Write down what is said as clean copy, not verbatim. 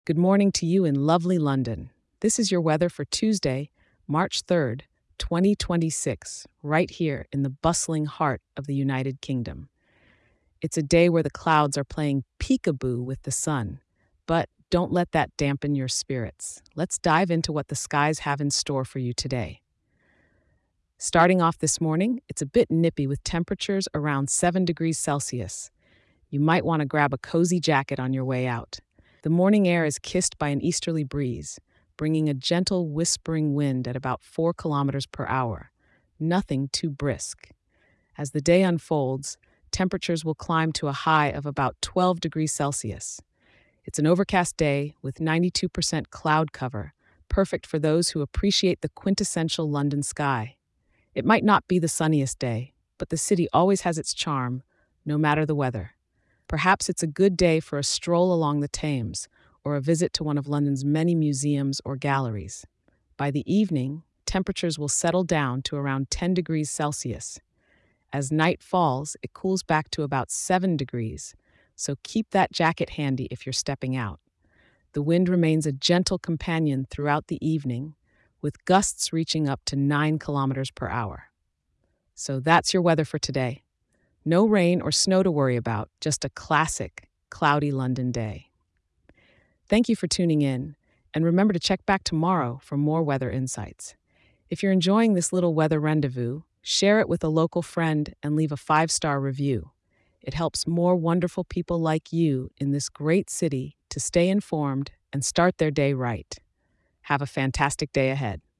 Good morning to you in lovely London. This is your weather for Tuesday, March 3rd, 2026, right here in the bustling heart of the United Kingdom. It's a day where the clouds are playing peekaboo with the sun, but don't let that dampen your spirits. Let's dive into what the skies have in store for you today. Starting off this morning, it's a bit nippy with temperatures around 7 degrees Celsius. You might want to grab a cozy jacket on your way out. The morning air is kissed by an easterly breeze, bringing a gentle, whispering wind at about 4 kilometers per hour. Nothing too brisk. As the day unfolds, temperatures will climb to a high of about 12 degrees Celsius. It's an overcast day with 92% cloud cover, perfect for those who appreciate the quintessential London sky. It might not be the sunniest day, but the city always has its charm, no matter the weather. Perhaps it's a good day for a stroll along the Thames or a visit to one of London's many museums or galleries. By the evening, temperatures will settle down to around 10 degrees Celsius. As night falls, it cools back to about 7 degrees, so keep that jacket handy if you're stepping out. The wind remains a gentle companion throughout the evening, with gusts reaching up to 9 kilometers per hour. So that's your weather for today. No rain or snow to worry about, just a classic, cloudy London day. Thank you for tuning in, and remember to check back tomorrow for more weather insights. If you're enjoying this little weather rendezvous, share it with a local friend and leave a 5-star review. It helps more wonderful people like you in this great city to stay informed and start their day right. Have a fantastic day ahead.